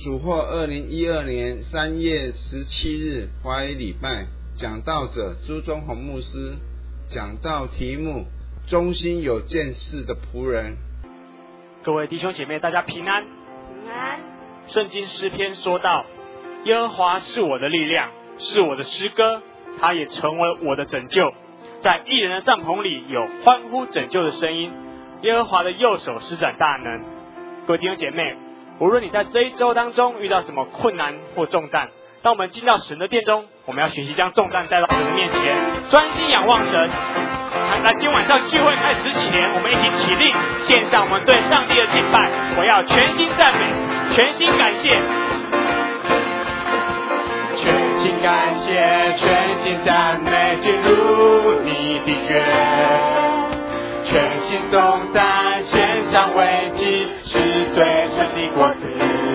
主获2012年3月17日华语礼拜，讲道者朱宗宏牧师，讲道题目忠心有见识的仆人。 各位弟兄姐妹，大家平安。 平安。 圣经诗篇说道，耶和华是我的力量，是我的诗歌，他也成为我的拯救。在义人的帐篷里有欢呼拯救的声音，耶和华的右手施展大能。各位弟兄姐妹，无论你在这一周当中遇到什么困难或重担，当我们进到神的殿中，我们要学习将重担带到神的面前，专心仰望神。那今天晚上聚会开始之前，我们一起起立，献上我们对上帝的敬拜。我要全心赞美，全心感谢， 全心感谢，全心赞美，进入你的约，全心颂赞，献上为祭，是最纯的果子，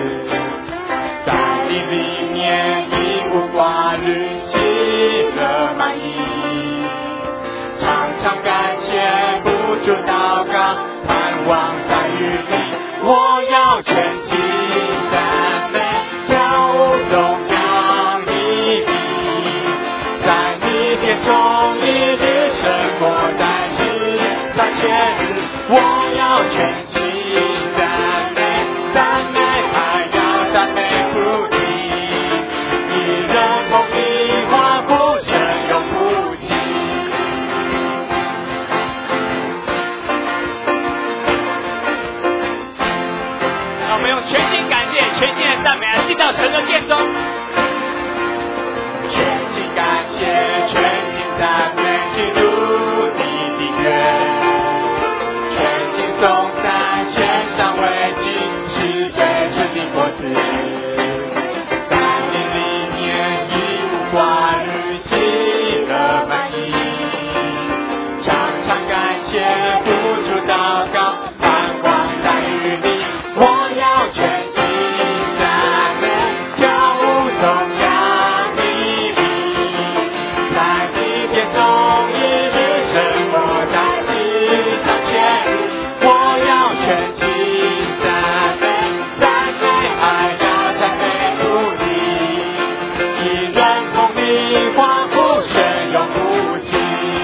在你里面一无挂虑，喜乐满溢，常常感谢，不住祷告，盼望在于你，我要全心赞美，跳舞荣耀你的，在你殿中一日生活在世上前日，我要全心赞美，赞美还要赞美不停，一人梦里欢呼神永不息。 让我们用全心感谢、全心的赞美来进到神的殿中。 全心感谢，全心赞美，进入你的约，全心颂赞，献上为祭，是最纯的果子，在你里面一无挂虑，喜乐满溢，常常感谢，不住祷告，盼望在于你，我要全心赞美，跳舞颂扬你的，在你殿中一日生活在世上前日，我要全心赞美，赞美还要赞美不停，一人同力欢呼神永不息。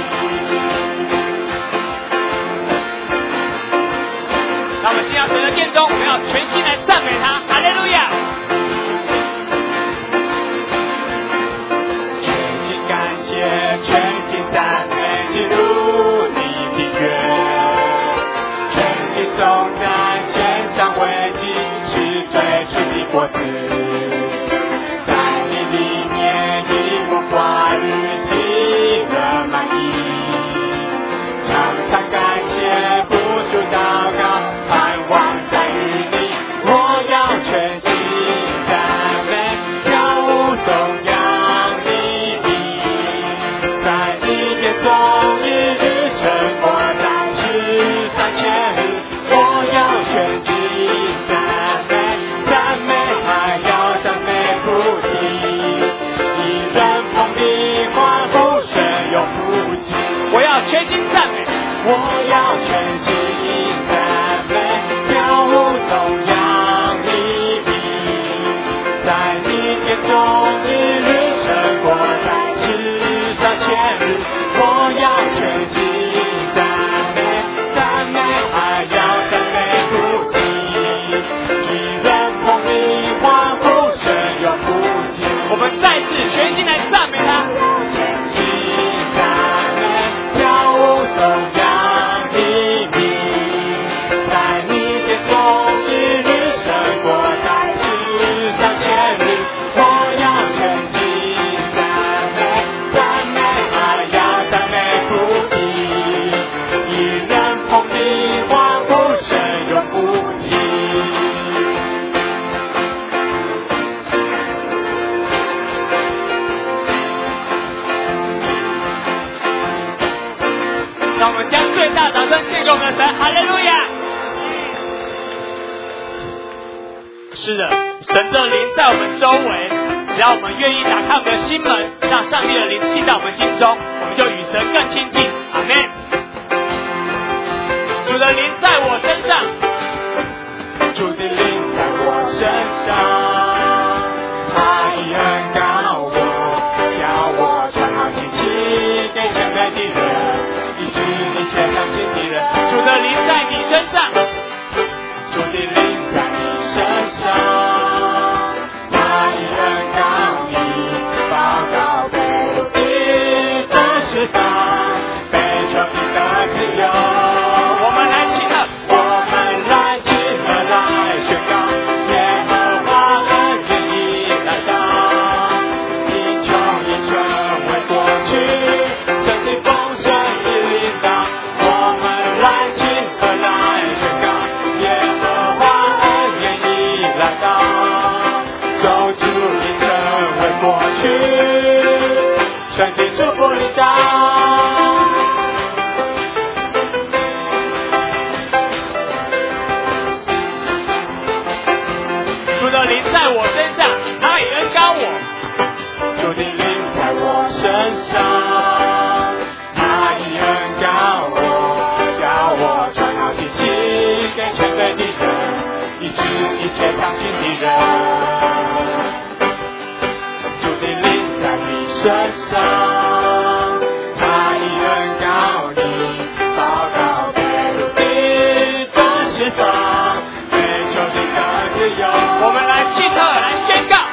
让我们进到神的殿中，我们要全心来赞美他，哈利路亚！ 全心感谢，全心赞美，进入你的约，全心颂赞，献上为祭，是最纯的果子，在你里面一无挂虑，喜乐满溢，常常感谢，不住祷告，盼望在于你，我要全心赞美，跳舞颂扬你的，在你殿中一日生活在世上前日，我要全心赞美，赞美还要赞美不停，一人同力欢呼神永不息。 我要全心赞美， 我要全心赞美，跳舞颂扬你的，在你殿中一日生活在世上前日，我要全心赞美，赞美还要赞美不停，一人同力欢呼神永不息。 我们再次全心来赞美他。 全心赞美，跳舞颂扬你的，在你殿中一日生活在世上前日，我要全心赞美，赞美还要赞美不停，一人同力欢呼神永不息。 让我们将最大掌声献给我们的神，哈利路亚！是的，神的灵在我们周围，只要我们愿意打开我们的心门，让上帝的灵进到我们心中，我们就与神更亲近。阿们。主的灵在我身上， 主的灵在我身上。 在我身上，他也恩膏我。 主的灵在我身上，他已恩膏我，叫我传好信息给全队的人，医治一切伤心的人。主的灵在你身上，他已恩膏你，报告被掳的得释放，被囚禁的自由。 我们来契特来宣告。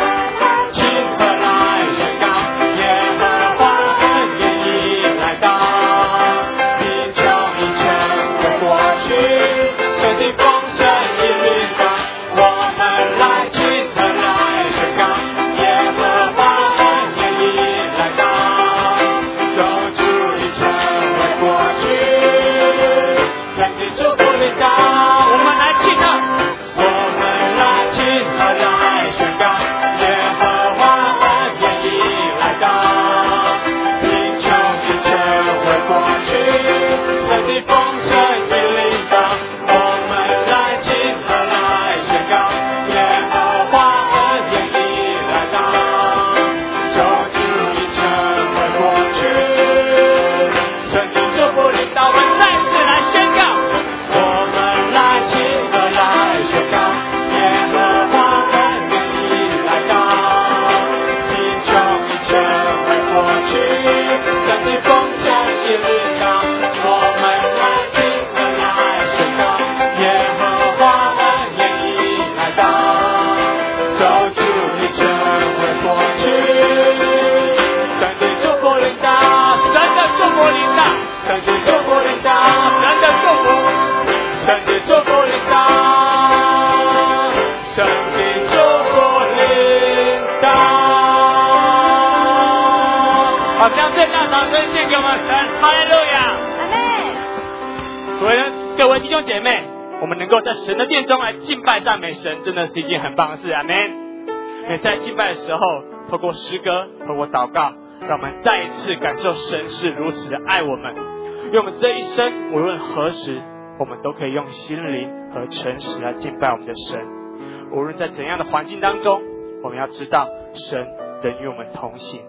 好，将最大掌声献给我们神，哈利路亚！阿们。各位弟兄姐妹，我们能够在神的殿中来敬拜赞美神，真的是一件很棒的事，阿们。也在敬拜的时候，透过诗歌，透过祷告，让我们再一次感受神是如此的爱我们。因为我们这一生无论何时，我们都可以用心灵和诚实来敬拜我们的神。无论在怎样的环境当中，我们要知道神仍与我们同行。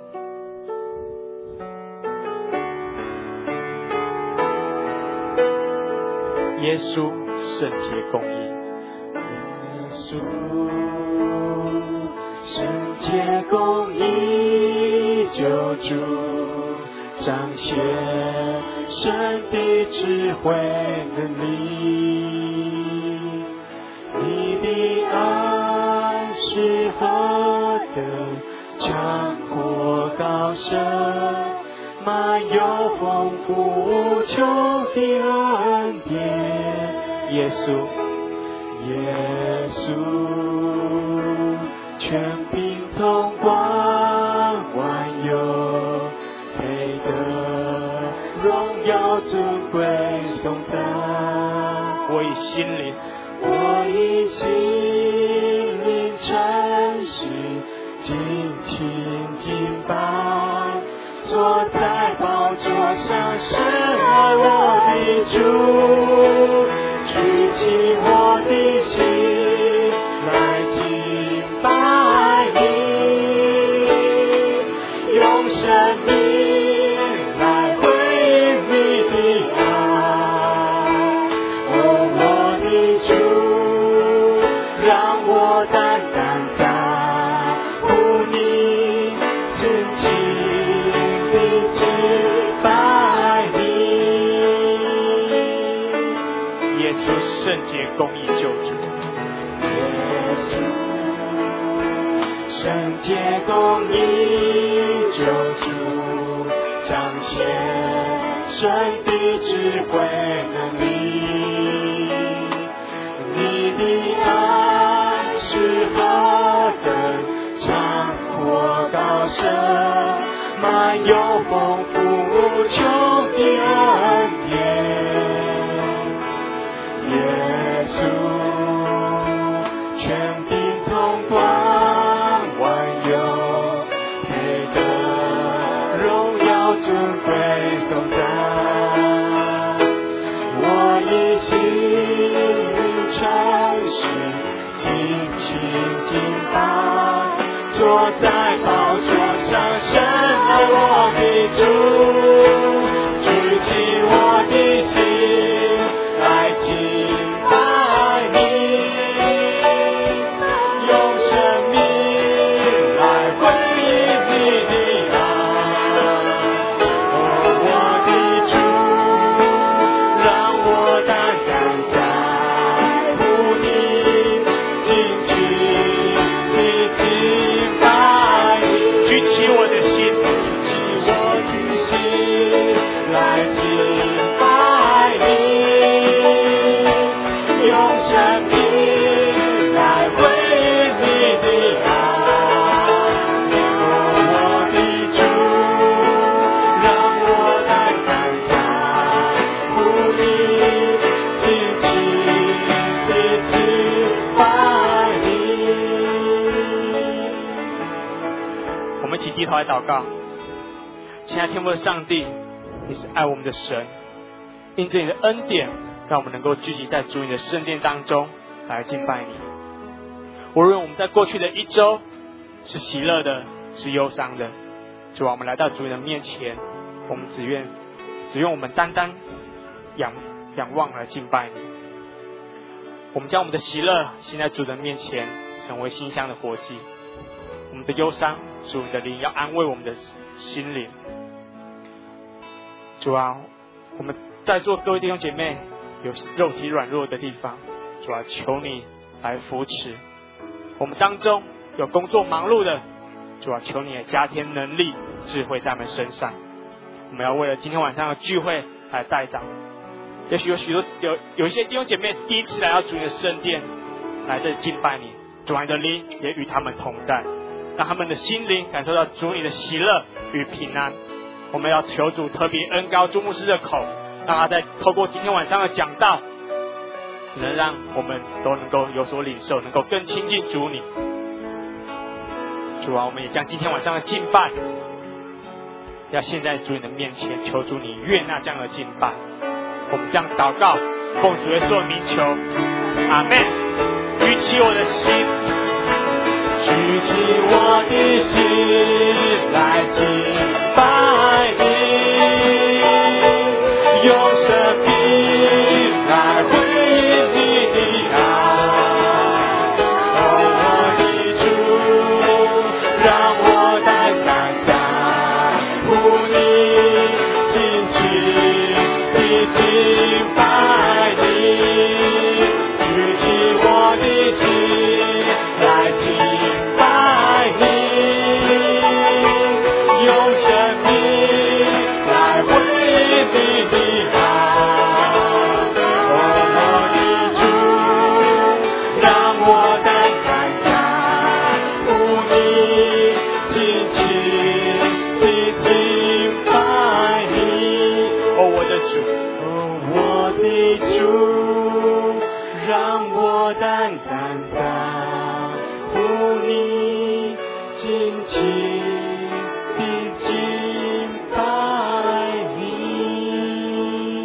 耶稣圣洁公义， 耶稣圣洁公义，救主彰显神的智慧能力，你的爱是何等长阔高深，满有丰富无穷的恩典。 耶稣， 耶稣，权柄统管万有，配得荣耀尊贵颂赞。 我以心灵诚实尽情敬拜，坐在宝座上是我的主，举起我的心来敬拜你，用生命来回应你的爱。哦，我的主，让我单单在乎你，真情地敬拜你。 耶稣圣洁公义救主， 耶稣圣洁公义救主，彰显神的智慧能力，你的爱是何等长阔高深，满有丰富无穷的恩典。耶稣权柄统管万有，配得荣耀尊贵颂赞。我以心灵诚实尽情敬拜，坐在宝座上，深爱我的主，举起我的心来敬拜你，用生命来回应你的爱。哦，我的主，让我单单在乎你，紧紧地敬拜你， 举起我的心， 举起我的心来敬拜你，用生命来回应你的爱。哦，我的主，让我单单在乎你，紧紧地敬拜你。 我们一起低头来祷告。亲爱的天父的上帝，你是爱我们的神，因着你的恩典，让我们能够聚集在主你的圣殿当中来敬拜你。无论我们在过去的一周是喜乐的，是忧伤的，主啊，我们来到主你的面前，我们只愿我们单单仰望来敬拜你。我们将我们的喜乐献在主的面前，成为馨香的活祭。我们的忧伤，主你的灵要安慰我们的心灵。主啊，我们在座各位弟兄姐妹有肉体软弱的地方，主啊，求你来扶持。我们当中有工作忙碌的，主啊，求你也加添能力、智慧在我们身上。我们要为了今天晚上的聚会来代祷。也许有一些弟兄姐妹第一次来到主你的圣殿，来这里敬拜你，主啊，你的灵也与他们同在，让他们的心灵感受到主你的喜乐与平安。我们要求主特别恩膏朱牧师的口，让他在透过今天晚上的讲道，能让我们都能够有所领受，能够更亲近主你。主啊，我们也将今天晚上的敬拜要献在主你的面前，求主你悦纳这样的敬拜。我们这样祷告，奉主耶稣的名求，阿们。举起我的心， 举起我的心来敬拜你，用生命来回应你的爱。哦，我的主，让我单单在乎你，紧紧地敬拜你，举起我的心来敬拜你，用生命来回应你的爱。哦，我的主，让我单单在乎你，紧紧地敬拜你。 哦，我的主， 哦，我的主，让我单单在乎你，紧紧地敬拜你。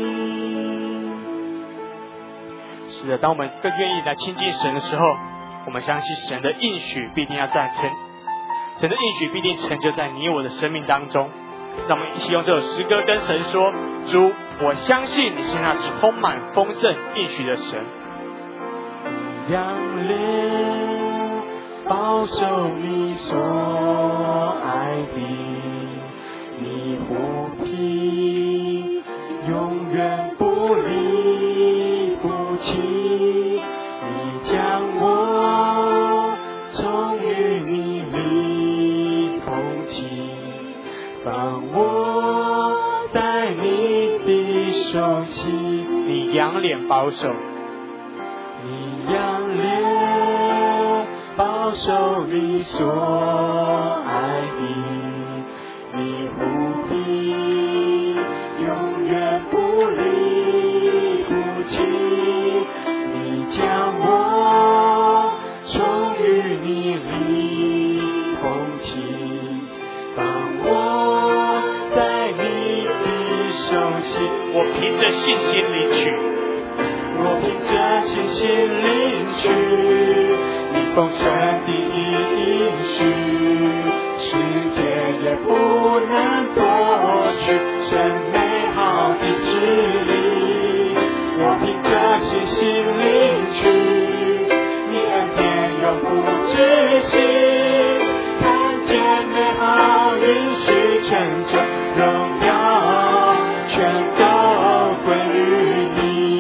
是的，当我们更愿意来亲近神的时候，我们相信神的应许必定要神的应许必定成就在你我的生命当中。让我们一起用这首诗歌跟神说：主，我相信你是那充满丰盛应许的神。 仰脸保守你所爱的，你护庇永远不离不弃，你将我从与你里同起，放我在你的手心。 你仰脸保守， 你仰脸保守你所爱的，你护庇永远不离不弃，你将我从与你里同起，放我在你的手心。 我凭着信心领取， 我凭着信心领取你丰盛的应知心，看见美好应许成就，荣耀全都归于你。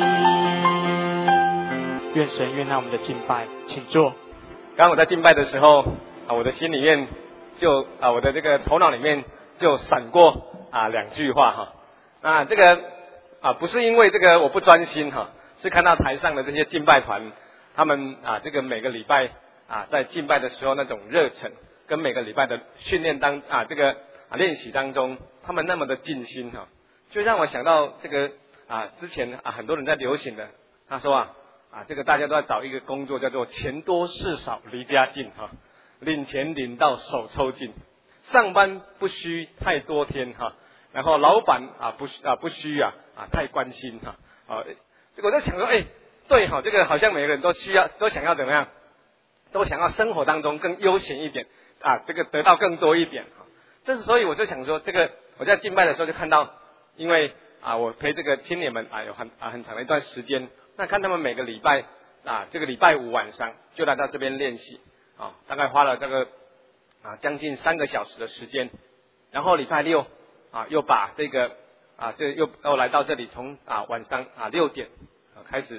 愿神悦纳我们的敬拜，请坐。 刚刚我在敬拜的时候我的心里面就我的这个头脑里面就闪过两句话哈。那这个不是因为这个我不专心哈，是看到台上的这些敬拜团，他们这个每个礼拜在敬拜的时候那种热忱，跟每个礼拜的训练这个练习当中，他们那么的尽心哈，就让我想到这个之前很多人在流行的，他说这个大家都要找一个工作叫做钱多事少离家近哈，领钱领到手抽筋，上班不需太多天哈，然后老板不需太关心哈这个我在想说对这个好像每个人都想要怎么样，都想要生活当中更悠闲一点这个得到更多一点这是所以我就想说，这个我在敬拜的时候就看到，因为我陪这个青年们有很长的一段时间，那看他们每个礼拜这个礼拜五晚上就来到这边练习大概花了这个将近3个小时的时间，然后礼拜六又把这个这又来到这里，从晚上6点开始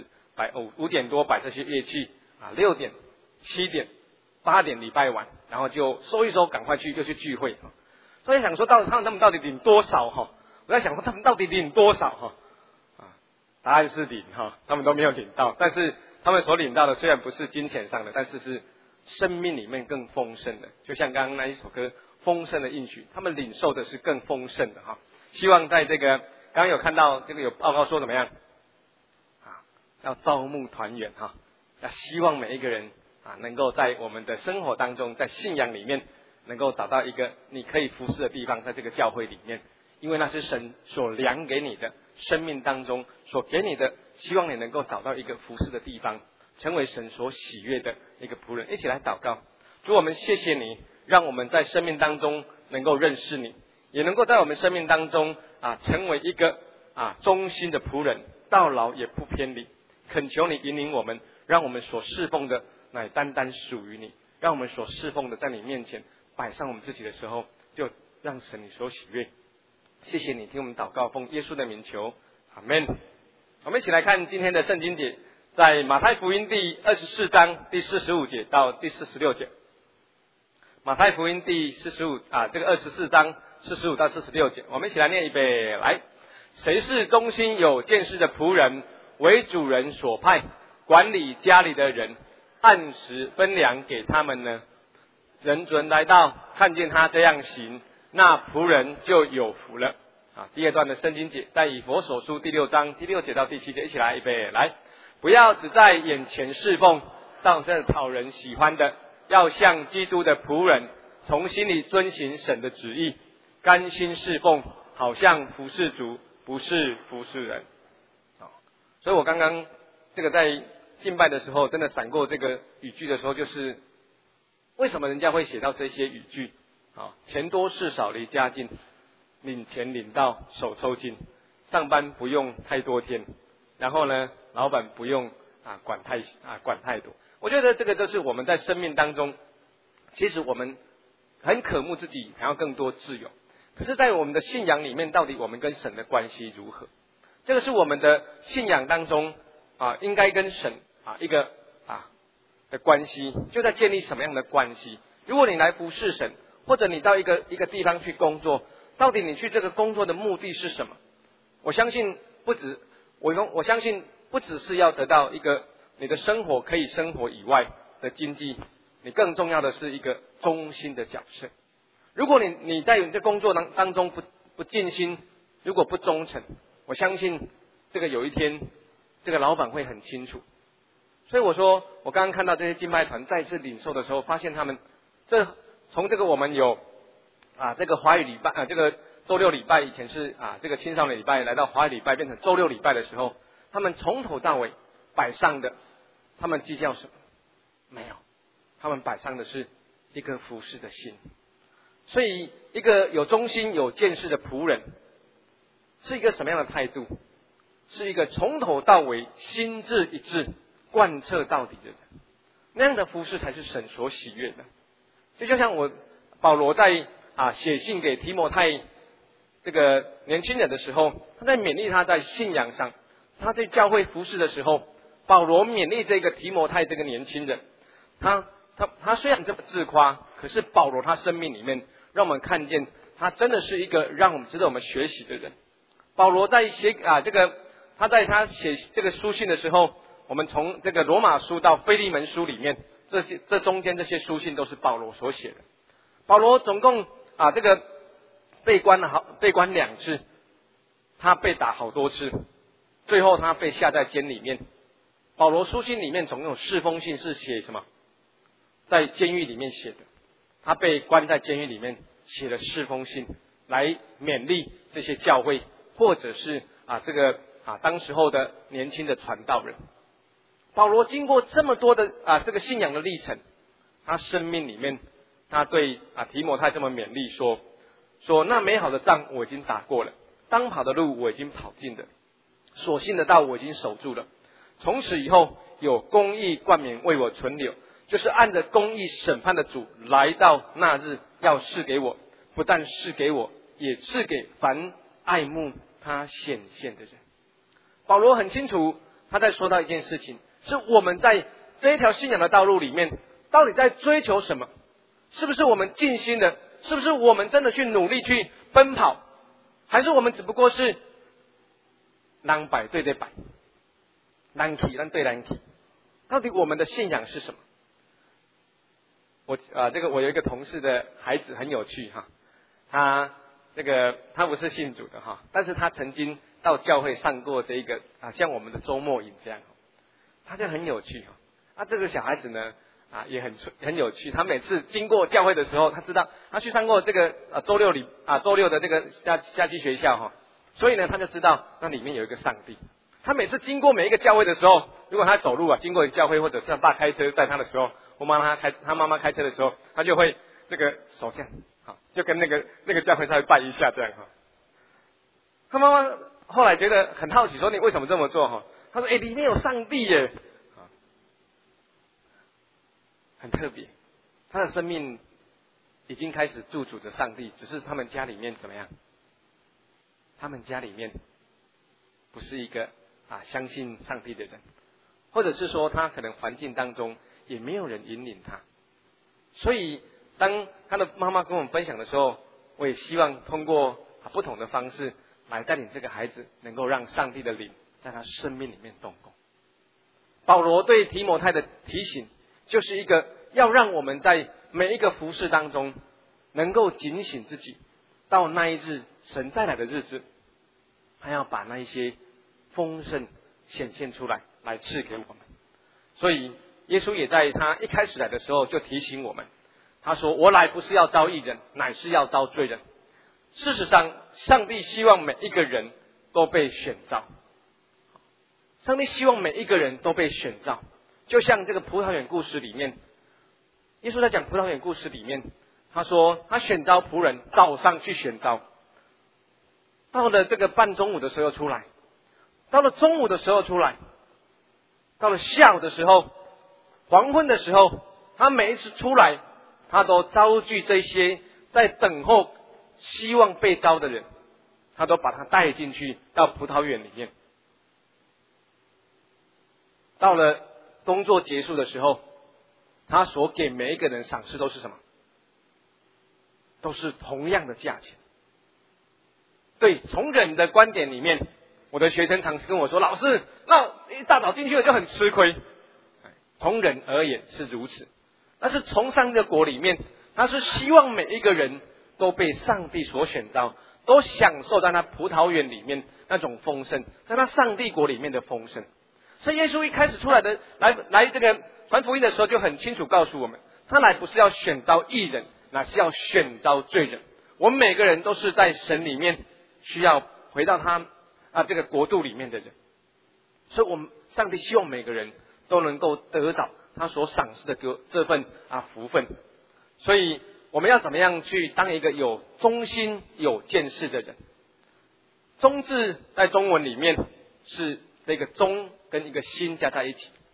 5点多摆这些乐器6点、7点、8点礼拜晚，然后就收一收，赶快又去聚会所以想说他们到底领多少我在想说他们到底领多少答案是领他们都没有领到，但是他们所领到的虽然不是金钱上的，但是是生命里面更丰盛的，就像刚刚那一首歌丰盛的应许，他们领受的是更丰盛的希望在这个刚刚有看到这个有报告说怎么样要招募团员要希望每一个人能够在我们的生活当中，在信仰里面能够找到一个你可以服侍的地方，在这个教会里面，因为那是神所量给你的生命当中所给你的，希望你能够找到一个服侍的地方，成为神所喜悦的一个仆人。一起来祷告。主，我们谢谢你，让我们在生命当中能够认识你，也能够在我们生命当中成为一个忠心的仆人，到老也不偏离。恳求你引领我们，让我们所侍奉的乃单单属于你，让我们所侍奉的在你面前摆上我们自己的时候，就让神你所喜悦。谢谢你听我们祷告，奉耶稣的名求，阿们。我们一起来看今天的圣经节，在马太福音第24章第45节到第46节。马太福音第45这个24章45到46节，我们一起来念一遍。来，谁是忠心有见识的仆人，为主人所派，管理家里的人，按时分粮给他们呢？人准来到，看见他这样行，那仆人就有福了。第二段的圣经节在以弗所书第6章第6节到第7节，一起来预备。来，不要只在眼前侍奉，当这讨人喜欢的，要像基督的仆人，从心里遵行神的旨意，甘心侍奉，好像服侍主，不是服侍人。所以我刚刚这个在敬拜的时候，真的闪过这个语句的时候，就是为什么人家会写到这些语句钱多事少离家近，领钱领到手抽筋，上班不用太多天，然后呢老板不用管太多。我觉得这个就是我们在生命当中，其实我们很渴慕自己想要更多自由，可是在我们的信仰里面，到底我们跟神的关系如何？这个是我们的信仰当中应该跟神一个的关系，就在建立什么样的关系？如果你来服侍神，或者你到一个地方去工作，到底你去这个工作的目的是什么？我相信我相信不只是要得到一个你的生活可以生活以外的经济，你更重要的是一个忠心的角色。如果你在这工作当中不尽心，如果不忠诚，我相信这个有一天这个老板会很清楚。所以我说，我刚刚看到这些敬拜团再次领受的时候，发现他们从这个我们有这个华语礼拜这个周六礼拜，以前是这个青少年礼拜，来到华语礼拜变成周六礼拜的时候，他们从头到尾摆上的，他们计较什么？没有，他们摆上的是一个服侍的心。所以一个有忠心有见识的仆人是一个什么样的态度？是一个从头到尾心志一致贯彻到底的人。 那样的服侍才是神所喜悦的。就像保罗在写信给提摩太这个年轻人的时候，他在勉励他在信仰上，他在教会服侍的时候，保罗勉励这个提摩太这个年轻人，他虽然这么自夸，可是保罗他生命里面让我们看见他真的是一个让我们值得我们学习的人。保罗在写他在他写这个书信的时候，我们从这个罗马书到腓利门书里面，这中间这些书信都是保罗所写的。保罗总共这个被关2次，他被打好多次，最后他被下在监里面。保罗书信里面总共有4封信是写什么？在监狱里面写的。他被关在监狱里面，写了4封信来勉励这些教会，或者是当时候的年轻的传道人。保罗经过这么多的这个信仰的历程，他生命里面他对提摩太这么勉励说那美好的仗我已经打过了，当跑的路我已经跑尽了，所信的道我已经守住了。从此以后有公义冠冕为我存留，就是按着公义审判的主来到那日要赐给我，不但赐给我，也赐给凡爱慕他显现的人。保罗很清楚，他在说到一件事情，是我们在这一条信仰的道路里面到底在追求什么？是不是我们尽心的？是不是我们真的去努力去奔跑？还是我们只不过是人摆对摆，人去对人去？到底我们的信仰是什么？我有一个同事的孩子很有趣哈，他不是信主的哈，但是他曾经到教会上过这个像我们的周末营这样，他就很有趣哈。这个小孩子呢也很有趣，他每次经过教会的时候，他知道他去上过这个周六的这个夏季学校哈，所以呢他就知道那里面有一个上帝。他每次经过每一个教会的时候，如果他走路经过一个教会，或者是他爸开车载他的时候，他妈妈开车的时候，他就会这个手这样就跟那个教会稍微拜一下这样他妈妈后来觉得很好奇，说你为什么这么做他说里面有上帝耶很特别，他的生命已经开始驻足着上帝，只是他们家里面怎么样？他们家里面不是一个相信上帝的人，或者是说他可能环境当中也没有人引领他。所以当他的妈妈跟我们分享的时候，我也希望通过不同的方式来带领这个孩子，能够让上帝的灵在他生命里面动工。保罗对提摩太的提醒，就是一个要让我们在每一个服事当中能够警醒自己，到那一日神再来的日子，他要把那一些丰盛显现出来，来赐给我们。所以耶稣也在他一开始来的时候就提醒我们，他说我来不是要招义人，乃是要招罪人。事实上上帝希望每一个人都被选召，上帝希望每一个人都被选召。就像这个葡萄园故事里面，耶稣在讲葡萄园故事里面，他说他选召仆人早上去选召，到了这个半中午的时候出来，到了中午的时候出来，到了下午的时候，黄昏的时候，他每一次出来，他都招聚这些在等候希望被招的人，他都把他带进去到葡萄园里面。到了工作结束的时候，他所给每一个人赏赐都是什么？都是同样的价钱。对，从人的观点里面，我的学生常跟我说，老师，那一大早进去了就很吃亏。从人而言是如此，但是从上帝的国里面，他是希望每一个人都被上帝所选召，都享受在那葡萄园里面那种丰盛，在那上帝国里面的丰盛。所以耶稣一开始出来的来这个传福音的时候，就很清楚告诉我们，他来不是要选召义人，乃是要选召罪人。我们每个人都是在神里面需要回到他这个国度里面的人，所以我们上帝希望每个人都能够得到他所赏赐的这份福分。所以我们要怎么样去当一个有忠心有见识的人？忠字在中文里面是这个忠跟一个心加在一起，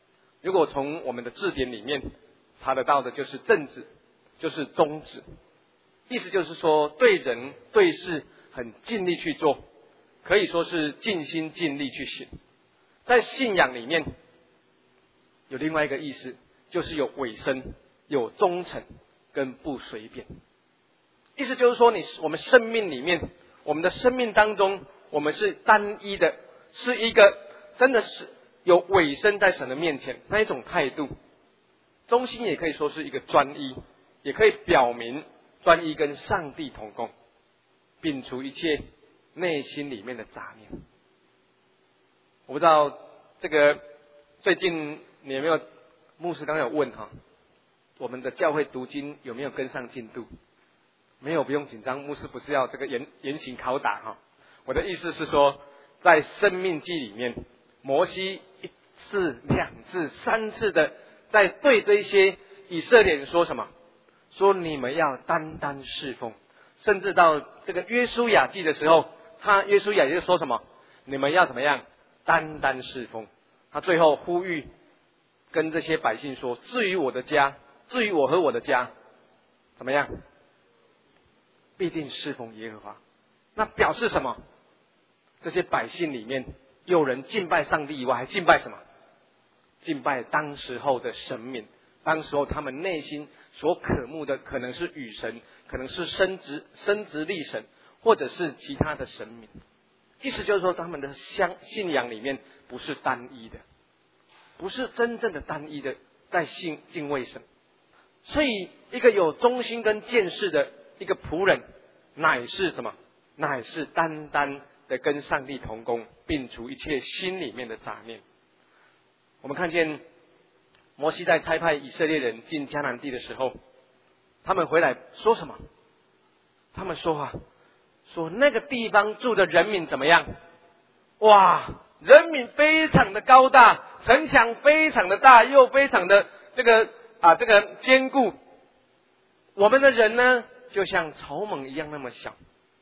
如果从我们的字典里面查得到的，就是正直，就是忠直，意思就是说对人对事很尽力去做，可以说是尽心尽力去行。在信仰里面有另外一个意思，就是有委身、有忠诚跟不随便。意思就是说我们生命里面，我们的生命当中，我们是单一的，是一个真的是有委身在神的面前那一种态度。忠心也可以说是一个专一，也可以表明专一跟上帝同工，摒除一切内心里面的杂念。我不知道这个最近你有没有，牧师刚刚有问我们的教会读经有没有跟上进度？没有，不用紧张，牧师不是要这个严刑拷打我的意思是说，在生命记里面，摩西1次、2次、3次的在对这些以色列人说什么？说你们要单单侍奉。甚至到这个约书亚记的时候，约书亚也就说什么？你们要怎么样？单单侍奉。他最后呼吁跟这些百姓说，至于我的家，至于我和我的家，怎么样？必定侍奉耶和华。那表示什么？这些百姓里面有人敬拜上帝以外，还敬拜什么？敬拜当时候的神明。当时候他们内心所渴慕的，可能是雨神，可能是生殖力神，或者是其他的神明。意思就是说，他们的信仰里面不是单一的，不是真正的单一的在敬畏神。所以一个有忠心跟见识的一个仆人，乃是什么？乃是单单的跟上帝同工，摒除一切心里面的杂念。我们看见摩西在差派以色列人进迦南地的时候，他们回来说什么？他们说说那个地方住的人民怎么样？哇，人民非常的高大，城墙非常的大，又非常的这个坚固。我们的人呢，就像草蜢一样那么小。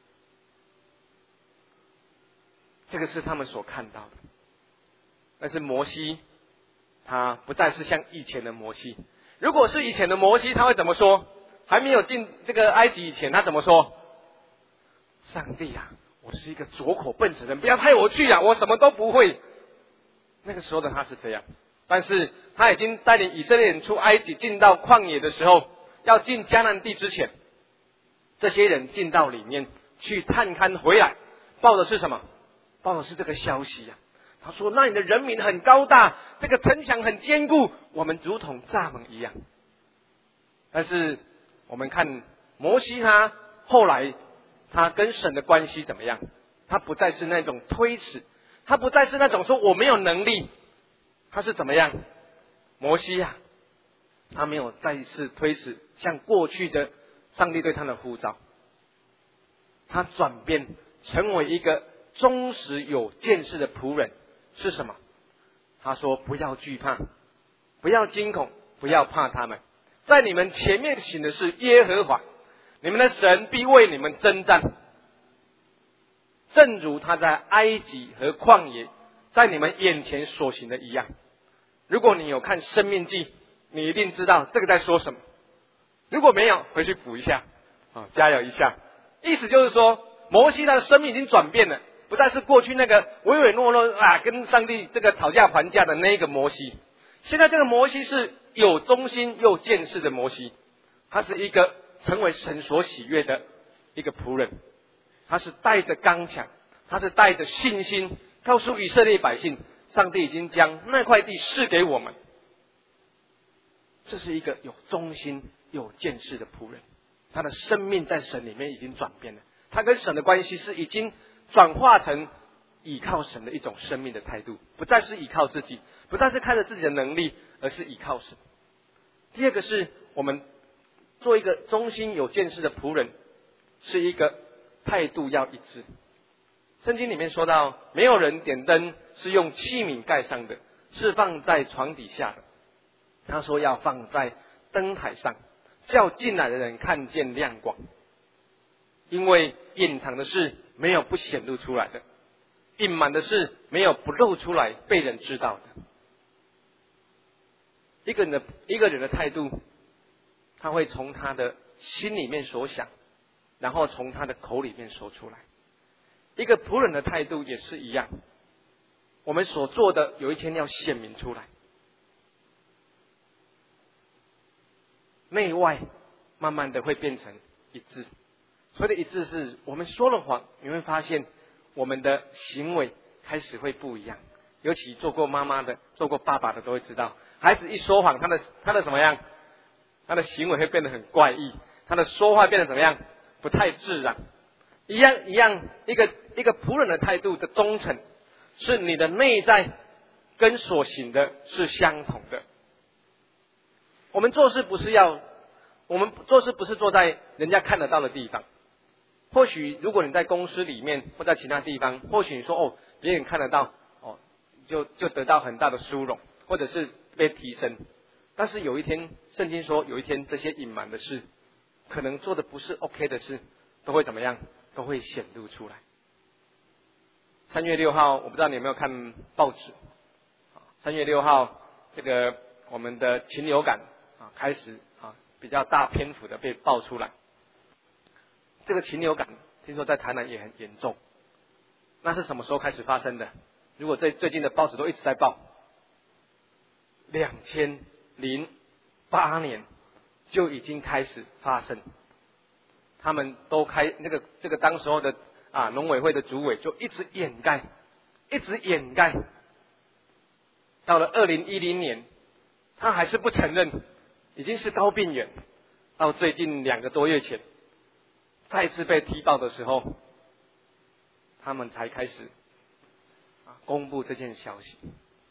这个是他们所看到的。但是摩西他不再是像以前的摩西。如果是以前的摩西，他会怎么说？还没有进这个埃及以前，他怎么说？上帝啊，我是一个拙口笨舌的人，不要派我去我什么都不会。那个时候的他是这样。但是他已经带领以色列人出埃及，进到旷野的时候，要进迦南地之前，这些人进到里面去探勘回来，报的是什么？报的是这个消息他说，那里的人民很高大，这个城墙很坚固，我们如同蚱蜢一样。但是我们看摩西他后来他跟神的关系怎么样？他不再是那种推辞，他不再是那种说我没有能力，他是怎么样？摩西他没有再一次推辞，像过去的上帝对他的呼召，他转变成为一个忠实有见识的仆人。是什么？他说，不要惧怕，不要惊恐，不要怕他们，在你们前面行的是耶和华，你们的神必为你们征战，正如他在埃及和旷野在你们眼前所行的一样。如果你有看申命记，你一定知道这个在说什么。如果没有，回去补一下加油一下。意思就是说，摩西他的生命已经转变了，不再是过去那个唯唯诺诺跟上帝这个讨价还价的那个摩西。现在这个摩西是有忠心又见识的摩西，他是一个成为神所喜悦的一个仆人，他是带着刚强，他是带着信心，告诉以色列百姓，上帝已经将那块地赐给我们。这是一个有忠心有见识的仆人，他的生命在神里面已经转变了，他跟神的关系是已经转化成倚靠神的一种生命的态度，不再是倚靠自己，不再是看着自己的能力，而是倚靠神。第二个是我们做一个忠心有见识的仆人，是一个态度要一致。圣经里面说到，没有人点灯是用器皿盖上的，是放在床底下的。他说要放在灯台上，叫进来的人看见亮光。因为隐藏的事没有不显露出来的，隐瞒的事没有不露出来被人知道的。 一个人的态度，他会从他的心里面所想，然后从他的口里面说出来。一个仆人的态度也是一样，我们所做的有一天要显明出来，内外慢慢的会变成一致。所谓的一致是我们说了谎，你会发现我们的行为开始会不一样。尤其做过妈妈的、做过爸爸的都会知道，孩子一说谎，他的怎么样？他的行为会变得很怪异，他的说话变得怎么样？不太自然。一样，一个仆人的态度的忠诚，是你的内在跟所行的是相同的。我们做事不是坐在人家看得到的地方。或许如果你在公司里面或在其他地方，或许你说别人看得到就得到很大的殊荣，或者是被提升。但是有一天，圣经说有一天这些隐瞒的事，可能做的不是 OK 的事，都会怎么样？都会显露出来。3月6号，我不知道你有没有看报纸。3月6号，这个我们的禽流感开始比较大篇幅的被爆出来。这个禽流感听说在台南也很严重。那是什么时候开始发生的？如果最近的报纸都一直在报，2008年就已经开始发生。他们都这个当时候的农委会的主委就一直掩盖。到了2010年，他还是不承认，已经是高病原。到最近2个多月前，再次被踢爆的时候，他们才开始公布这件消息。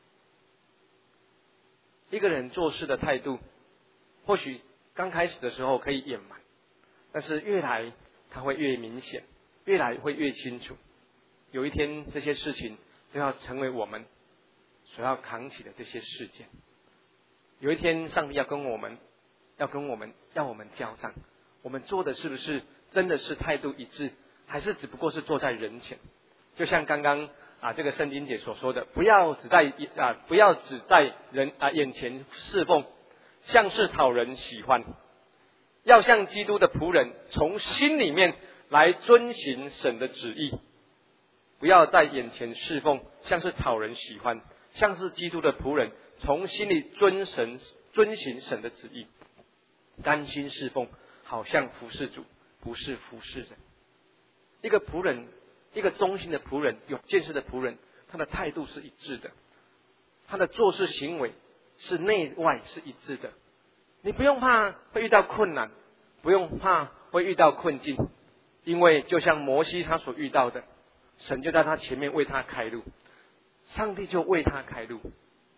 一个人做事的态度，或许刚开始的时候可以隐瞒，但是越来它会越明显，越来会越清楚。有一天这些事情都要成为我们所要扛起的这些事件。有一天上帝要我们交账，我们做的是不是真的是态度一致，还是只不过是坐在人前？就像刚刚这个圣经节所说的，不要只在人眼前侍奉，像是讨人喜欢，要像基督的仆人，从心里面来遵行神的旨意。不要在眼前侍奉，像是讨人喜欢，像是基督的仆人，从心里遵行神的旨意，甘心侍奉，好像服侍主，不是服侍人。一个仆人，一个忠心的仆人，有见识的仆人，他的态度是一致的，他的做事行为是内外是一致的。你不用怕会遇到困难，不用怕会遇到困境，因为就像摩西他所遇到的，神就在他前面为他开路，上帝就为他开路。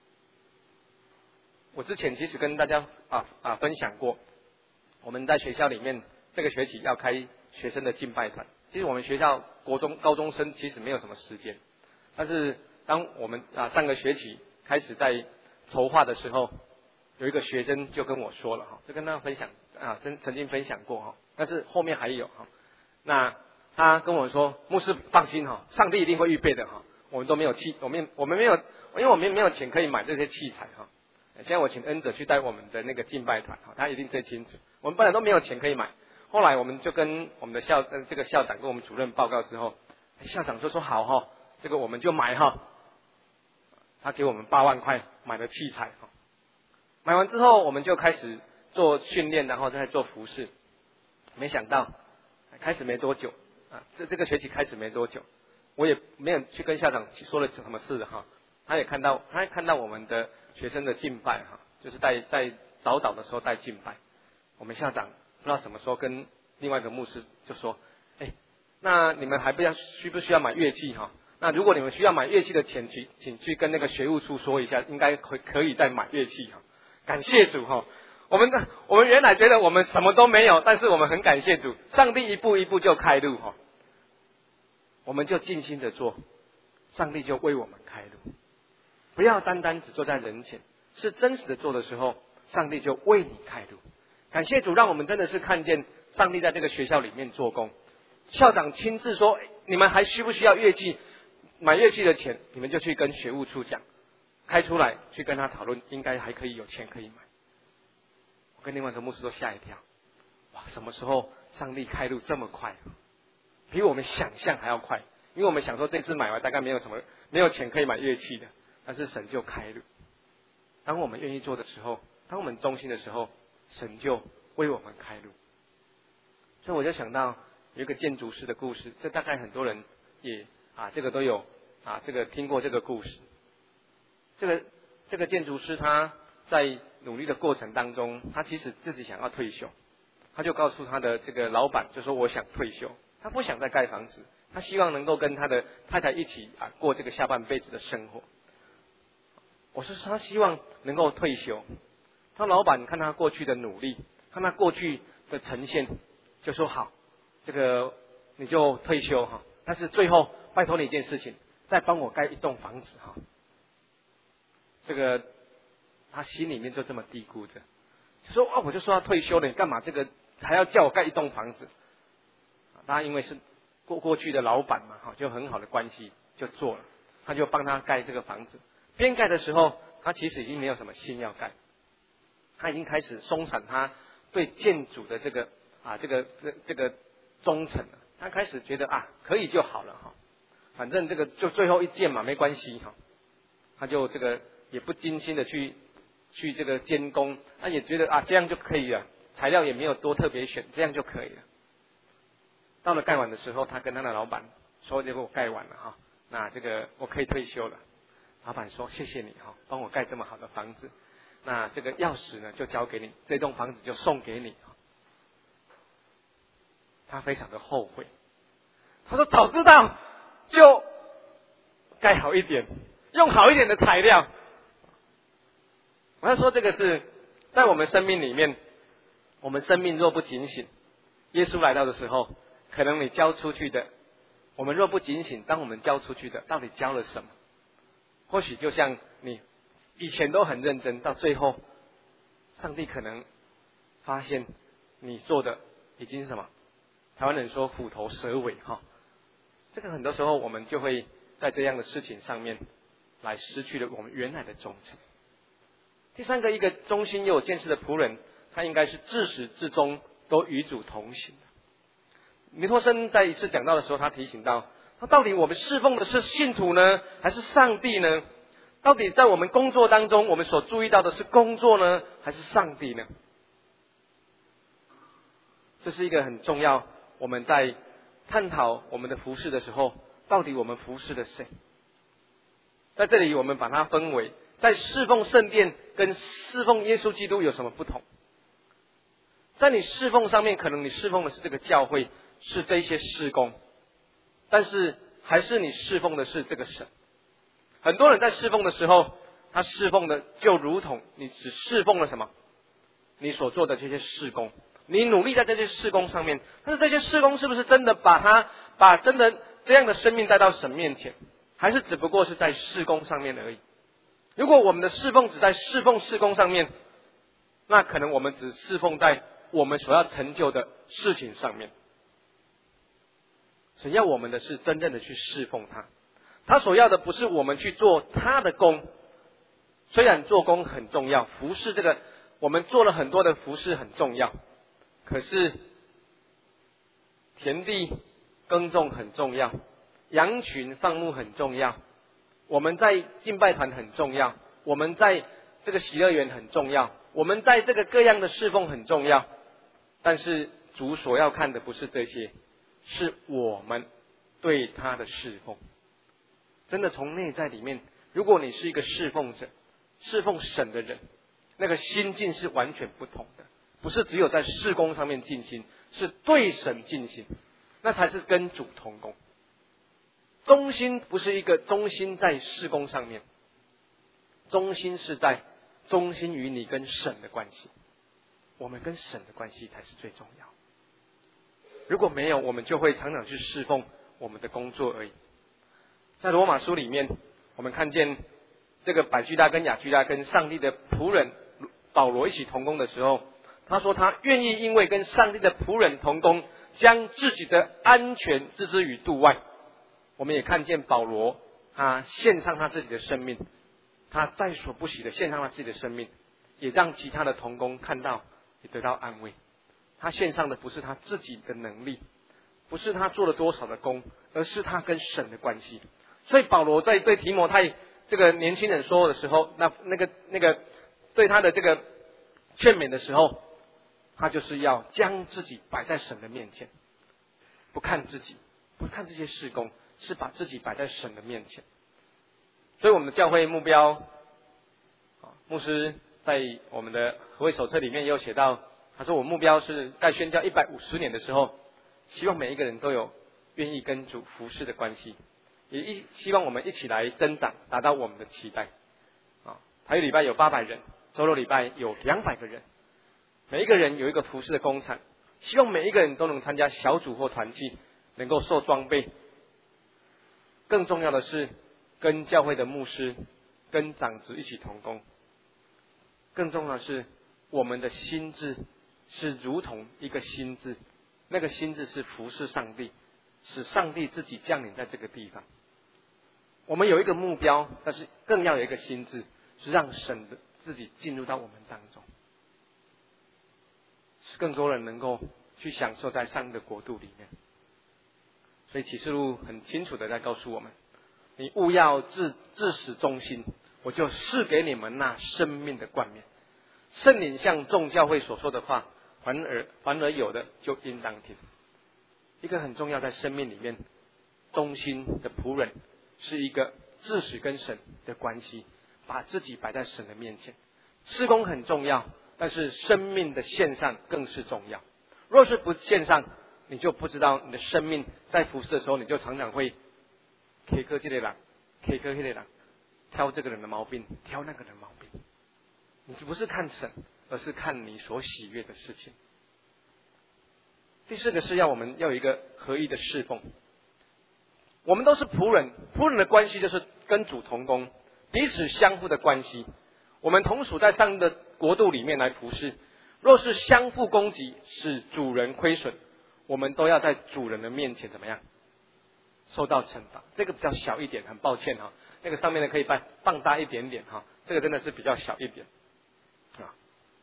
我之前其实跟大家分享过，我们在学校里面这个学期要开学生的敬拜团。其实我们学校国中高中生其实没有什么时间，但是当我们上个学期开始在筹划的时候，有一个学生就跟我说了就跟他分享曾经分享过但是后面还有那他跟我说，牧师放心上帝一定会预备的我们都没有我们没有，因为我们没有钱可以买这些器材现在我请恩者去带我们的那个敬拜团他一定最清楚，我们本来都没有钱可以买。后来我们就跟我们的这个校长跟我们主任报告之后，校长就说好这个我们就买他给我们8万块买了器材买完之后我们就开始做训练，然后再做服事。没想到开始没多久这个学期开始没多久，我也没有去跟校长说了什么事他也看到我们的学生的敬拜就是在早祷的时候带敬拜。我们校长不知道什么时候跟另外一个牧师就说，那你们还需不需要买乐器那如果你们需要买乐器的钱，请去跟那个学务处说一下，应该可以再买乐器感谢主我们原来觉得我们什么都没有，但是我们很感谢主，上帝一步一步就开路我们就尽心的做，上帝就为我们开路。不要单单只坐在人前，是真实的做的时候，上帝就为你开路。感谢主，让我们真的是看见上帝在这个学校里面做工。校长亲自说，你们还需不需要乐器？买乐器的钱，你们就去跟学务处讲。 开出来去跟他讨论，应该还可以有钱可以买。我跟另外一个牧师都吓一跳，哇，什么时候上帝开路这么快？比我们想象还要快。因为我们想说这次买完大概没有钱可以买乐器的，但是神就开路。当我们愿意做的时候，当我们忠心的时候，神就为我们开路。所以我就想到有一个建筑师的故事，这大概很多人也这个都有这个听过这个故事。这个建筑师他在努力的过程当中，他其实自己想要退休，他就告诉他的这个老板，就说我想退休，他不想再盖房子，他希望能够跟他的太太一起过这个下半辈子的生活。我说他希望能够退休，他老板看他过去的努力，看他过去的呈现，就说好，这个你就退休哈，但是最后拜托你一件事情，再帮我盖一栋房子哈。这个他心里面就这么嘀咕着，就说我就说要退休了，你干嘛这个还要叫我盖一栋房子？他因为是过去的老板嘛，就很好的关系就做了，他就帮他盖这个房子。边盖的时候，他其实已经没有什么心要盖，他已经开始松散他对建筑的这个忠诚了。他开始觉得可以就好了哈，反正这个就最后一件嘛，没关系哈。他就这个也不精心的去这个监工，他也觉得这样就可以了，材料也没有多特别选，这样就可以了。到了盖完的时候，他跟他的老板说：“结果我盖完了哈，那这个我可以退休了。”老板说：“谢谢你哈，帮我盖这么好的房子，那这个钥匙呢就交给你，这栋房子就送给你。”他非常的后悔，他说：“早知道就盖好一点，用好一点的材料。”我要说这个是在我们生命里面，我们生命若不警醒，耶稣来到的时候，可能你交出去的，我们若不警醒，当我们交出去的到底交了什么？或许就像你以前都很认真，到最后上帝可能发现你做的已经是什么？台湾人说虎头蛇尾哈，这个很多时候我们就会在这样的事情上面来失去了我们原来的忠诚。第三个，一个忠心又有见识的仆人，他应该是自始至终都与主同行的。弥托生在一次讲道的时候，他提醒到，他到底我们侍奉的是信徒呢，还是上帝呢？到底在我们工作当中，我们所注意到的是工作呢，还是上帝呢？这是一个很重要，我们在探讨我们的服事的时候，到底我们服事了谁？在这里我们把它分为，在侍奉圣殿跟侍奉耶稣基督有什么不同？在你侍奉上面，可能你侍奉的是这个教会，是这些事工，但是还是你侍奉的是这个神。很多人在侍奉的时候，他侍奉的就如同你只侍奉了什么？你所做的这些事工，你努力在这些事工上面，但是这些事工是不是真的把真的这样的生命带到神面前？还是只不过是在事工上面而已？如果我们的侍奉只在侍奉事工上面，那可能我们只侍奉在我们所要成就的事情上面。神要我们的是真正的去侍奉他，他所要的不是我们去做他的工。虽然做工很重要，服事这个我们做了很多的服事很重要，可是田地耕种很重要，羊群放牧很重要，我们在敬拜团很重要，我们在这个喜乐园很重要，我们在这个各样的侍奉很重要。但是主所要看的不是这些，是我们对他的侍奉。真的从内在里面，如果你是一个侍奉者，侍奉神的人，那个心境是完全不同的，不是只有在事工上面尽心，是对神尽心，那才是跟主同工。忠心不是一个忠心在事工上面，忠心是在忠心于你跟神的关系，我们跟神的关系才是最重要。如果没有，我们就会常常去侍奉我们的工作而已。在罗马书里面，我们看见这个百基拉跟雅基拉跟上帝的仆人保罗一起同工的时候，他说他愿意因为跟上帝的仆人同工，将自己的安全置之于度外。我们也看见保罗他献上他自己的生命， 他在所不惜的献上了自己的生命，也让其他的同工看到，也得到安慰。他献上的不是他自己的能力，不是他做了多少的功，而是他跟神的关系。所以保罗在对提摩太这个年轻人说的时候，那个对他的这个劝勉的时候，他就是要将自己摆在神的面前，不看自己，不看这些事工，是把自己摆在神的面前。所以我们的教会目标，牧师在我们的合会手册里面也有写到，他说我目标是在宣教150年的时候，希望每一个人都有愿意跟主服侍的关系，也希望我们一起来增长，达到我们的期待。台语礼拜有800人，周六礼拜有200个人，每一个人有一个服侍的工厂，希望每一个人都能参加小组或团契，能够受装备。更重要的是，跟教会的牧师、跟长子一起同工。更重要的是，我们的心志是如同一个心志，那个心志是服侍上帝，使上帝自己降临在这个地方。我们有一个目标，但是更要有一个心志，是让神的自己进入到我们当中，使更多人能够去享受在上帝的国度里面。所以启示录很清楚的在告诉我们，你务要至始忠心，我就赐给你们那生命的冠冕。圣灵向众教会所说的话，凡而有的就应当听。一个很重要在生命里面，忠心的仆人是一个至始跟神的关系，把自己摆在神的面前。事工很重要，但是生命的献上更是重要。若是不献上，你就不知道你的生命在服侍的时候，你就常常会 K 科这类人 K 科那类人，挑这个人的毛病，挑那个人的毛病。你不是看神，而是看你所喜悦的事情。第4个是我们要有一个合一的侍奉。我们都是仆人，仆人的关系就是跟主同工，彼此相互的关系。我们同属在上帝的国度里面来服侍。若是相互攻击，使主人亏损，我们都要在主人的面前怎么样？受到惩罚。这个比较小一点，很抱歉哈，那个上面的可以放大一点点哈，这个真的是比较小一点啊。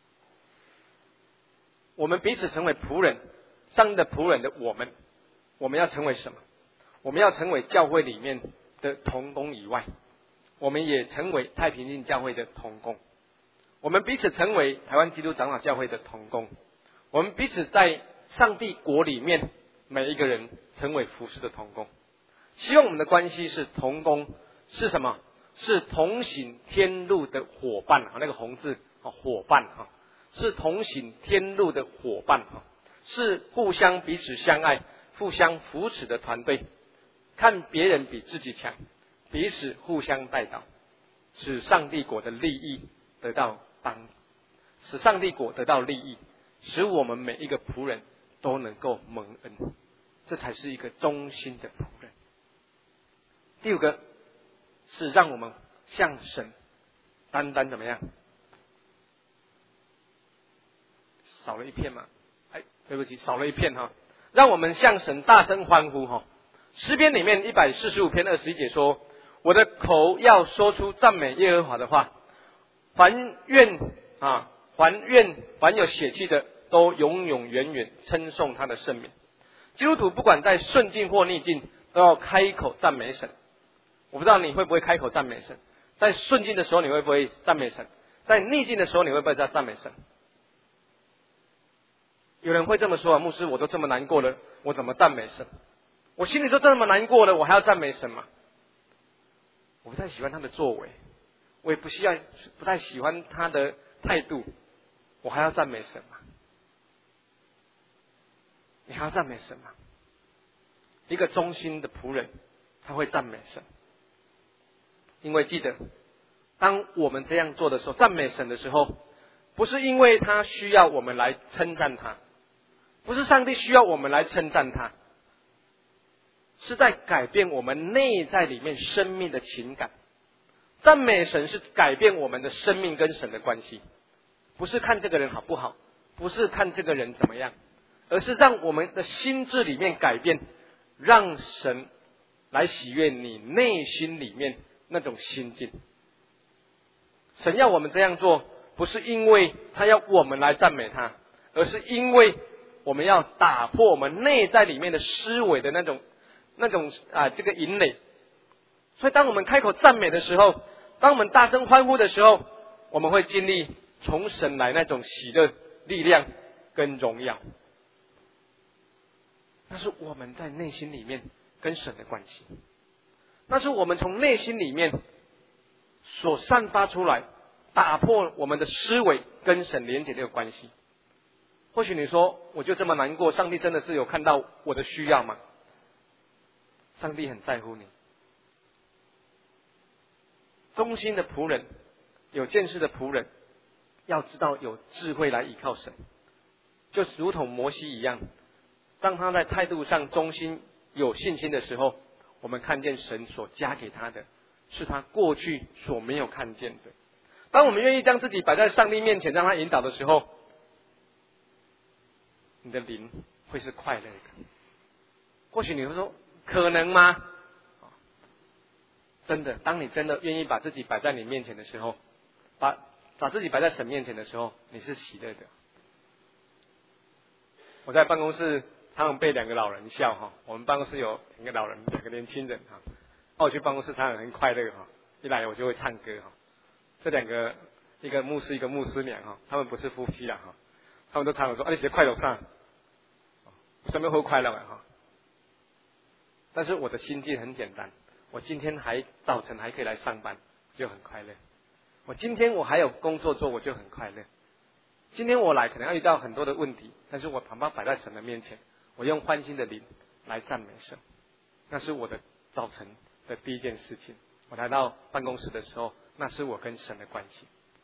我们彼此成为仆人，上帝的仆人的我们要成为什么？我们要成为教会里面的同工以外，我们也成为太平静教会的同工。我们彼此成为台湾基督长老教会的同工。我们彼此在上帝国里面，每一个人成为服侍的同工。希望我们的关系是同工，是什么？是同行天路的伙伴啊，那个红字伙伴啊，是同行天路的伙伴啊，是互相彼此相爱、互相扶持的团队。看别人比自己强，彼此互相带导，使上帝国的利益得到使上帝国得到利益，使我们每一个仆人都能够蒙恩，这才是一个忠心的仆人。第5个是让我们向神单单怎么样？少了一片嘛？对不起，少了一片哈。让我们向神大声欢呼哈。诗篇里面145篇21节说：“我的口要说出赞美耶和华的话，凡有血气的，都永永远远称颂他的圣名。”基督徒不管在顺境或逆境，都要开口赞美神。我不知道你会不会开口赞美神？在顺境的时候，你会不会赞美神？在逆境的时候，你会不会在赞美神？有人会这么说啊，牧师，我都这么难过了，我怎么赞美神？我心里都这么难过了，我还要赞美神吗？我不太喜欢他的作为，我也不太喜欢他的态度，我还要赞美神吗？你还要赞美神吗？一个忠心的仆人，他会赞美神，因为记得，当我们这样做的时候，赞美神的时候，不是因为他需要我们来称赞他，不是上帝需要我们来称赞他，是在改变我们内在里面生命的情感。赞美神是改变我们的生命跟神的关系，不是看这个人好不好，不是看这个人怎么样，而是让我们的心智里面改变，让神来喜悦你内心里面那种心境。 神要我们这样做，不是因为他要我们来赞美他，而是因为我们要打破我们内在里面的思维的那种这个引垒。所以当我们开口赞美的时候，当我们大声欢呼的时候，我们会经历从神来那种喜乐、力量跟荣耀。那是我们在内心里面跟神的关系，那是我们从内心里面所散发出来，打破我们的思维跟神连结的关系。或许你说，我就这么难过，上帝真的是有看到我的需要吗？上帝很在乎你。忠心的仆人，有见识的仆人，要知道有智慧来依靠神，就如同摩西一样，当他在态度上忠心有信心的时候，我们看见神所加给他的是他过去所没有看见的。当我们愿意将自己摆在上帝面前，让他引导的时候，你的灵会是快乐的。或许你会说，可能吗？真的，当你真的愿意把自己摆在你面前的时候，把自己摆在神面前的时候，你是喜乐的。我在办公室常常被2个老人笑哈，我们办公室有2个老人，2个年轻人哈。我去办公室常常很快乐哈，一来我就会唱歌哈。这2个，一个牧师，一个牧师娘哈，他们不是夫妻啦哈，他们都常常说：“啊，你写快乐上，什么会快乐啊哈？”但是我的心境很简单，我今天早晨还可以来上班，就很快乐。我今天我还有工作做，我就很快乐。今天我来可能要遇到很多的问题，但是我把它摆在神的面前，我用欢欣的灵来赞美神，那是我的早晨的第一件事情。我来到办公室的时候，那是我跟神的关系。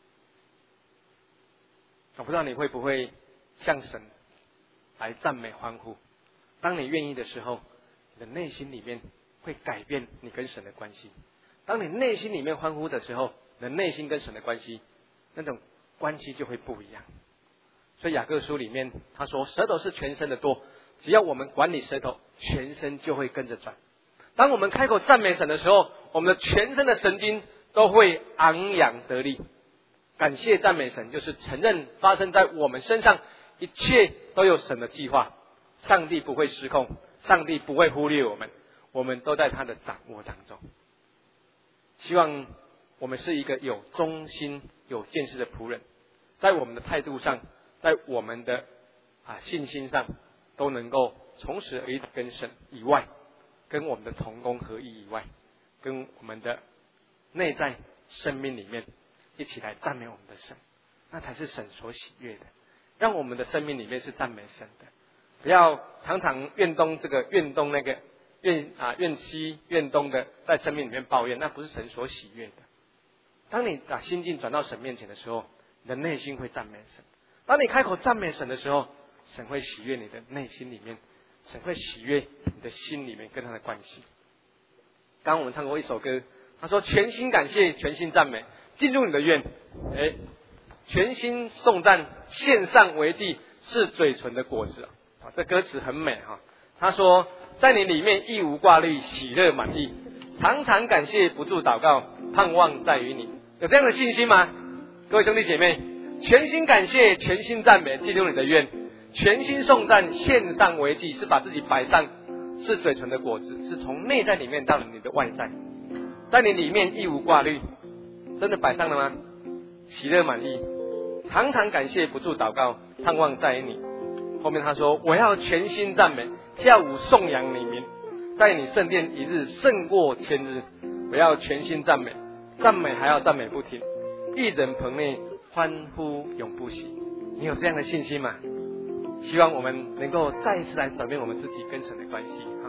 我不知道你会不会向神来赞美欢呼。当你愿意的时候，你的内心里面会改变你跟神的关系。当你内心里面欢呼的时候，你的内心跟神的关系，那种关系就会不一样。所以雅各书里面他说，舌头是全身的舵，只要我们管理舌头，全身就会跟着转。当我们开口赞美神的时候，我们的全身的神经都会昂扬得力。感谢赞美神，就是承认发生在我们身上一切都有神的计划，上帝不会失控，上帝不会忽略我们，我们都在他的掌握当中。希望我们是一个有忠心有见识的仆人，在我们的态度上，在我们的信心上，都能够从此而跟神以外，跟我们的同工合一以外，跟我们的内在生命里面一起来赞美我们的神，那才是神所喜悦的。让我们的生命里面是赞美神的，不要常常怨东这个怨东那个，怨西怨东的，在生命里面抱怨，那不是神所喜悦的。当你把心境转到神面前的时候，你的内心会赞美神。当你开口赞美神的时候，神会喜悦你的内心里面，神会喜悦你的心里面跟他的关系。刚刚我们唱过一首歌，他说全心感谢，全心赞美，进入你的院，全心颂赞，献上为祭，是嘴唇的果子。这歌词很美哈。他说，在你里面亦无挂虑，喜乐满意，常常感谢，不住祷告，盼望在于你。有这样的信心吗？各位兄弟姐妹，全心感谢，全心赞美，进入你的院，全心颂赞，献上为祭，是把自己摆上，是嘴唇的果子，是从内在里面到了你的外在。在你里面亦无挂虑，真的摆上了吗？喜乐满意，常常感谢，不住祷告，盼望在于你。后面他说，我要全心赞美，跳舞颂扬你名，在你圣殿一日胜过千日。我要全心赞美，赞美还要赞美不停，一人棚内欢呼永不息。你有这样的信心吗？希望我们能够再一次来转变我们自己跟神的关系啊！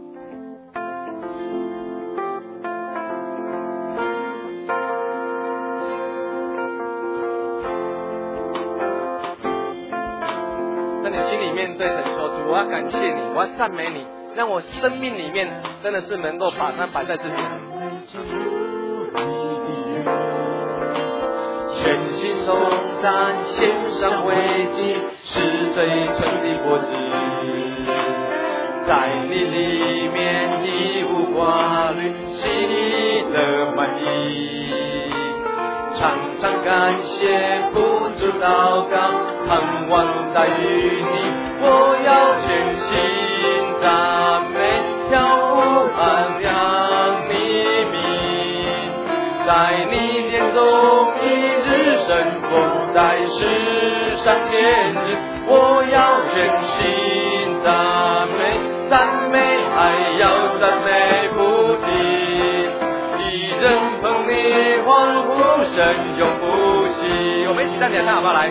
在你心里面对神说，主，我要感谢你，我要赞美你，让我生命里面真的是能够把它摆在自己。 全心颂赞，献上为祭，是最纯的果子。在你里面亦无挂虑，喜乐满意，常常感谢，不住祷告，盼望在于你。我要全心赞美，跳舞唱扬你名，在你殿中一日生活，在世上千日。我要全心赞美，赞美还要赞美不停，一人捧你欢呼声永不息。我们一起站起来唱好不好？来，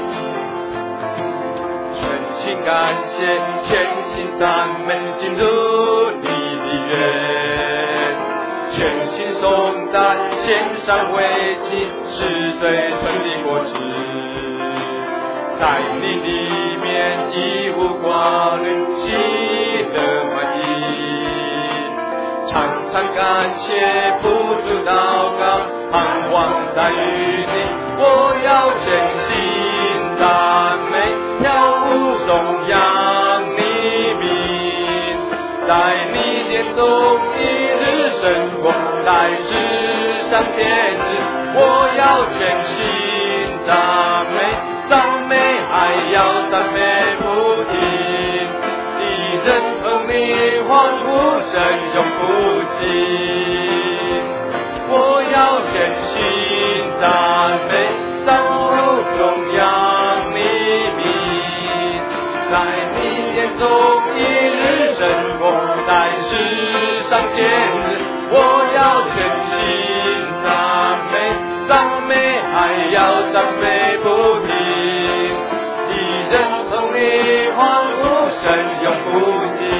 全心感谢，全心赞美，进入你的约，全心颂赞，献上慰藉，是最纯的果子，在你里面一无挂虑，喜乐满溢，常常感谢，不住祷告，盼望在于你。我要全心赞美，跳舞颂扬你名，在你殿中一日生活，在世上千日。我要全心赞美，赞美还要赞美不停，一人捧你欢呼声永不息。我要全心赞美，赞舞颂扬你名，在你殿中一日生活，在世上千日。我要全心赞美，赞美还要赞美不停，一人捧你欢呼声永不息。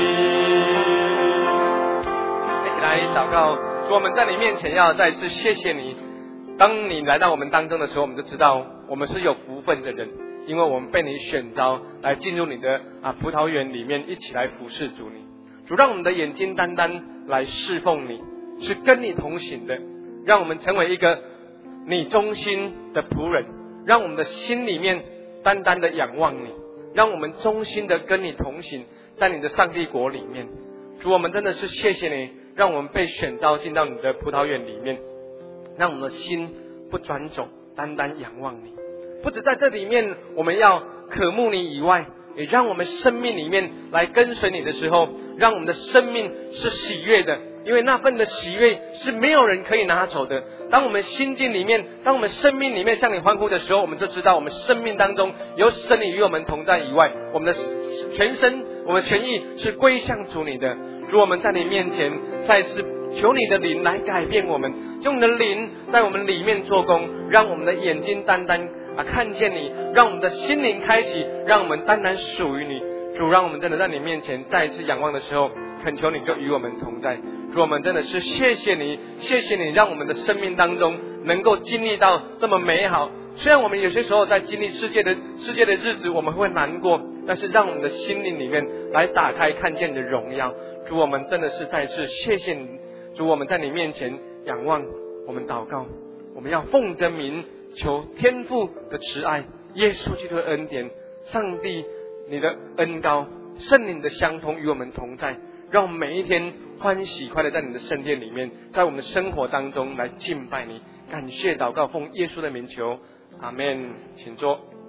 一起来祷告，主，我们在你面前要再次谢谢你。当你来到我们当中的时候，我们就知道我们是有福分的人，因为我们被你选召来进入你的葡萄园里面，一起来服侍主你。主，让我们的眼睛单单来侍奉你，是跟你同行的，让我们成为一个你忠心的仆人，让我们的心里面单单的仰望你，让我们忠心的跟你同行，在你的上帝国里面。主，我们真的是谢谢你，让我们被选召进到你的葡萄园里面，让我们的心不转走，单单仰望你。不止在这里面我们要渴慕你以外，也让我们生命里面来跟随你的时候，让我们的生命是喜悦的，因为那份的喜悦是没有人可以拿走的。当我们心境里面，当我们生命里面向你欢呼的时候，我们就知道我们生命当中有神你与我们同在以外，我们的全身我们全意是归向主你的。主，我们在你面前再次求你的灵来改变我们，用你的灵在我们里面做工，让我们的眼睛单单看见你，让我们的心灵开启，让我们单单属于你。主，让我们真的在你面前再一次仰望的时候，恳求你就与我们同在。主，我们真的是谢谢你，谢谢你让我们的生命当中能够经历到这么美好。虽然我们有些时候在经历世界的日子我们会难过，但是让我们的心灵里面来打开看见你的荣耀。主，我们真的是再次谢谢你。主，我们在你面前仰望，我们祷告，我们要奉着名求天父的慈爱，耶稣基督的恩典，上帝你的恩膏，圣灵的相通与我们同在，让我们每一天欢喜快乐在你的圣殿里面，在我们的生活当中来敬拜你。感谢祷告，奉耶稣的名求，阿们。请坐。